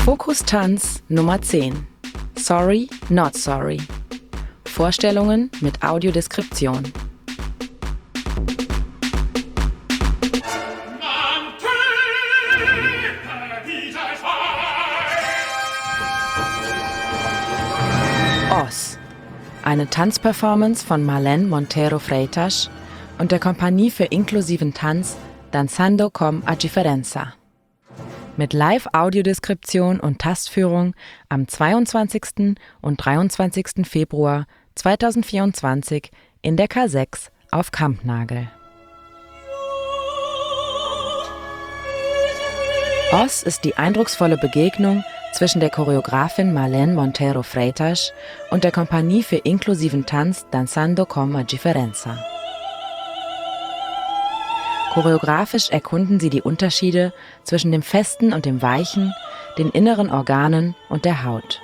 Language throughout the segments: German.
Fokus Tanz Nummer 10. Sorry, not sorry. Vorstellungen mit Audiodeskription. Oz. Eine Tanzperformance von Marlene Montero Freitas und der Kompanie für inklusiven Tanz Dançando com a Diferença. Mit Live-Audiodeskription und Tastführung am 22. und 23. Februar 2024 in der K6 auf Kampnagel. Oz ist die eindrucksvolle Begegnung zwischen der Choreografin Marlene Montero Freitas und der Kompanie für inklusiven Tanz Dançando com a Diferença. Choreografisch erkunden sie die Unterschiede zwischen dem Festen und dem Weichen, den inneren Organen und der Haut.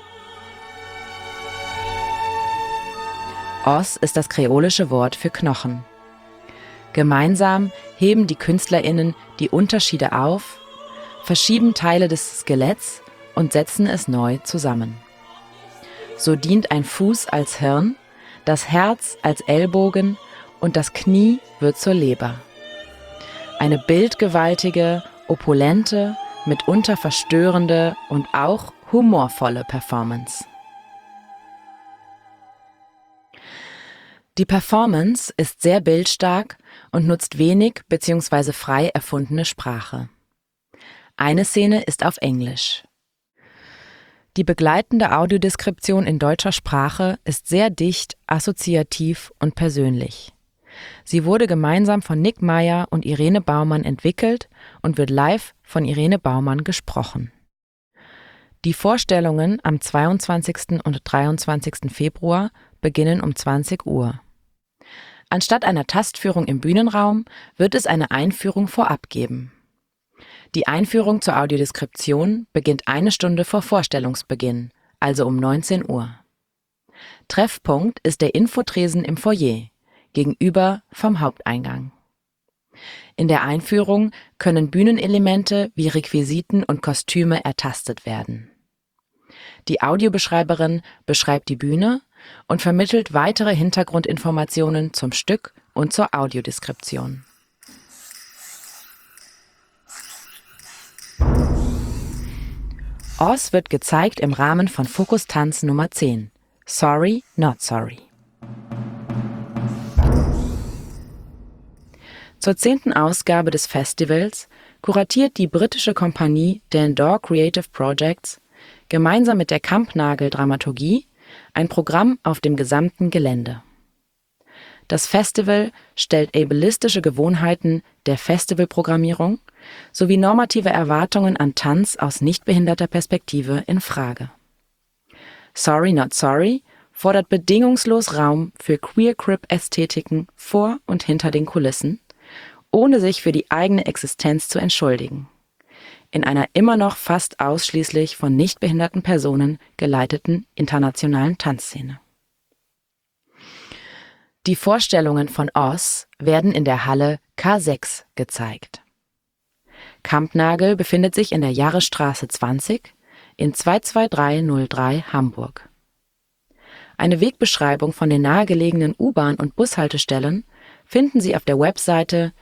Os ist das kreolische Wort für Knochen. Gemeinsam heben die KünstlerInnen die Unterschiede auf, verschieben Teile des Skeletts und setzen es neu zusammen. So dient ein Fuß als Hirn, das Herz als Ellbogen und das Knie wird zur Leber. Eine bildgewaltige, opulente, mitunter verstörende und auch humorvolle Performance. Die Performance ist sehr bildstark und nutzt wenig bzw. frei erfundene Sprache. Eine Szene ist auf Englisch. Die begleitende Audiodeskription in deutscher Sprache ist sehr dicht, assoziativ und persönlich. Sie wurde gemeinsam von Nick Meyer und Irene Baumann entwickelt und wird live von Irene Baumann gesprochen. Die Vorstellungen am 22. und 23. Februar beginnen um 20 Uhr. Anstatt einer Tastführung im Bühnenraum wird es eine Einführung vorab geben. Die Einführung zur Audiodeskription beginnt 1 Stunde vor Vorstellungsbeginn, also um 19 Uhr. Treffpunkt ist der Infotresen im Foyer, gegenüber vom Haupteingang. In der Einführung können Bühnenelemente wie Requisiten und Kostüme ertastet werden. Die Audiobeschreiberin beschreibt die Bühne und vermittelt weitere Hintergrundinformationen zum Stück und zur Audiodeskription. Oz wird gezeigt im Rahmen von Fokus Tanz Nummer 10. Sorry, not sorry. Zur 10. Ausgabe des Festivals kuratiert die britische Kompanie Dandore Creative Projects gemeinsam mit der Kampnagel Dramaturgie ein Programm auf dem gesamten Gelände. Das Festival stellt ableistische Gewohnheiten der Festivalprogrammierung sowie normative Erwartungen an Tanz aus nichtbehinderter Perspektive in Frage. Sorry Not Sorry fordert bedingungslos Raum für Queer-Crip-Ästhetiken vor und hinter den Kulissen, ohne sich für die eigene Existenz zu entschuldigen. In einer immer noch fast ausschließlich von nichtbehinderten Personen geleiteten internationalen Tanzszene. Die Vorstellungen von Oz werden in der Halle K6 gezeigt. Kampnagel befindet sich in der Jarrestraße 20 in 22303 Hamburg. Eine Wegbeschreibung von den nahegelegenen U-Bahn- und Bushaltestellen finden Sie auf der Webseite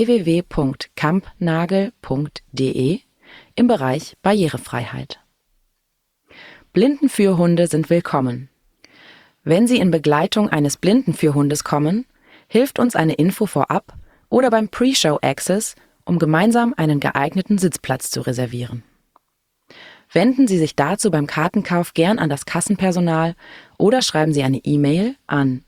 www.kampnagel.de im Bereich Barrierefreiheit. Blindenführhunde sind willkommen. Wenn Sie in Begleitung eines Blindenführhundes kommen, hilft uns eine Info vorab oder beim Pre-Show-Access, um gemeinsam einen geeigneten Sitzplatz zu reservieren. Wenden Sie sich dazu beim Kartenkauf gern an das Kassenpersonal oder schreiben Sie eine E-Mail an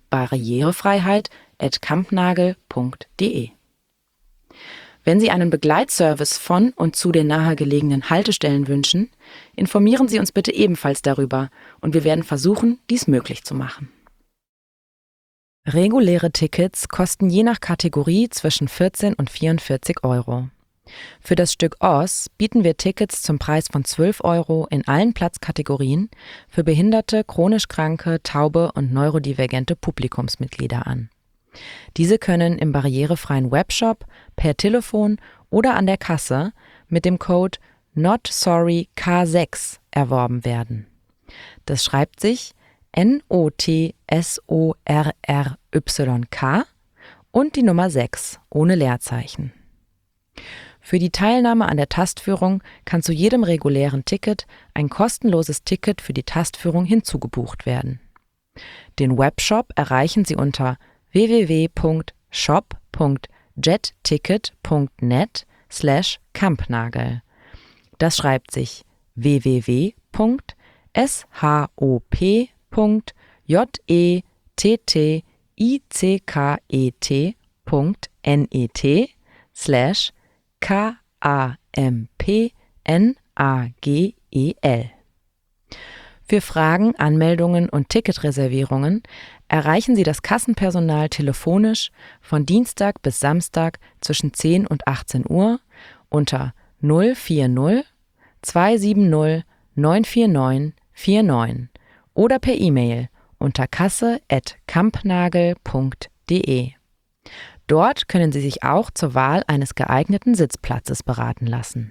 barrierefreiheit@kampnagel.de. Wenn Sie einen Begleitservice von und zu den nahegelegenen Haltestellen wünschen, informieren Sie uns bitte ebenfalls darüber und wir werden versuchen, dies möglich zu machen. Reguläre Tickets kosten je nach Kategorie zwischen 14 und 44 Euro. Für das Stück Oz bieten wir Tickets zum Preis von 12 Euro in allen Platzkategorien für behinderte, chronisch kranke, taube und neurodivergente Publikumsmitglieder an. Diese können im barrierefreien Webshop, per Telefon oder an der Kasse mit dem Code Not Sorry K6 erworben werden. Das schreibt sich NOTSORRYK und die Nummer 6 ohne Leerzeichen. Für die Teilnahme an der Tastführung kann zu jedem regulären Ticket ein kostenloses Ticket für die Tastführung hinzugebucht werden. Den Webshop erreichen Sie unter www.shop.jetticket.net/Kampnagel. Das schreibt sich www.shop.jetticket.net/KAMPNAGEL. Für Fragen, Anmeldungen und Ticketreservierungen erreichen Sie das Kassenpersonal telefonisch von Dienstag bis Samstag zwischen 10 und 18 Uhr unter 040 270 949 49 oder per E-Mail unter kasse@kampnagel.de. Dort können Sie sich auch zur Wahl eines geeigneten Sitzplatzes beraten lassen.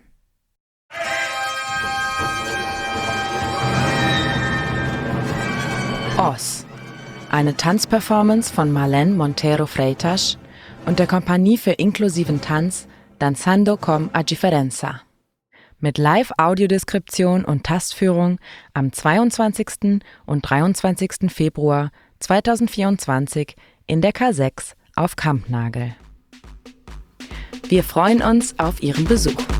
Os, eine Tanzperformance von Marlene Montero Freitas und der Kompanie für inklusiven Tanz Danzando con a Differenza. Mit Live-Audiodeskription und Tastführung am 22. und 23. Februar 2024 in der K6 auf Kampnagel. Wir freuen uns auf Ihren Besuch.